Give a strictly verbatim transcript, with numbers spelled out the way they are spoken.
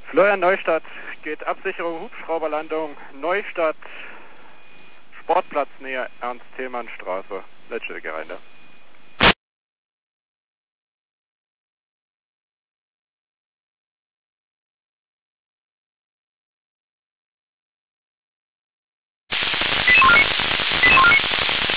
Florian Neustadt geht Absicherung, Hubschrauberlandung, Neustadt, Sportplatznähe, Ernst-Thälmann-Straße, letzte Gereinde.